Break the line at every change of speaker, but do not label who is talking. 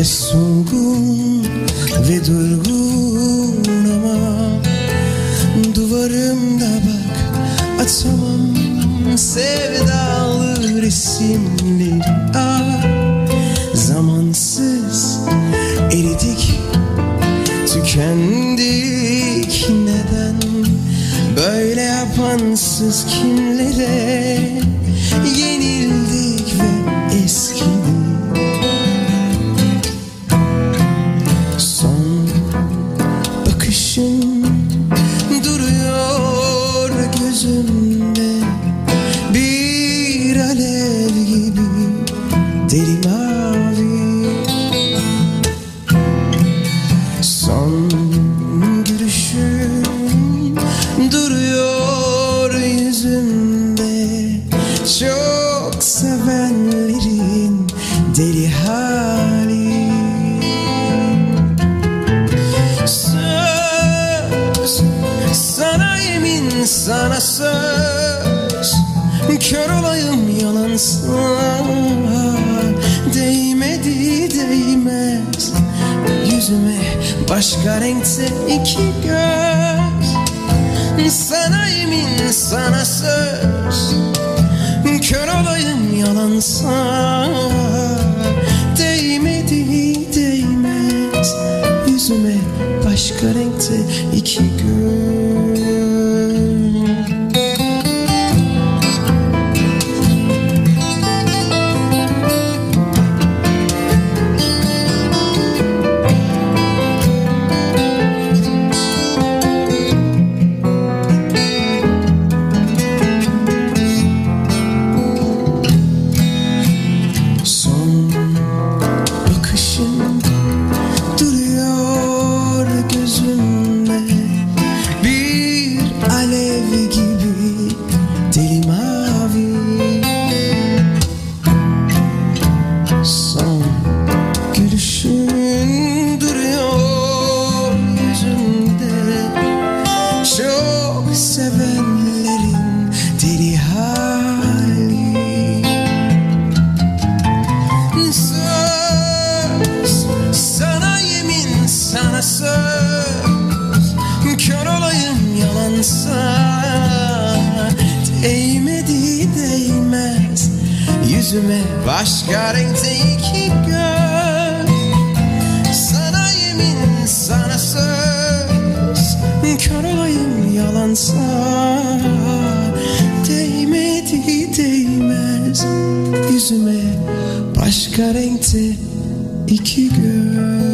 de solgun ve durgun ama duvarımda bak atamam sevdalı resimleri. Zamansız eridik, tükendik, neden böyle yapansız kimlere yenildik ve eskidik. Son bakışın duruyor gözümde, bir alev gibi deli mavi. Son gülüşün duruyor yüzümde, çok sevenlerin deli hali. Söz, sana yemin, sana söz, kör olayım yalansa, değmedi değmez yüzüme başka renkte iki göz. Sana yemin, sana söz, kör olayım yalansa, değmedi değmez yüzüme başka renkte iki göz. Başka renkte iki göz. Sana yemin, sana söz, kör olayım yalansa, değmedi değmez yüzüme başka renkte iki göz.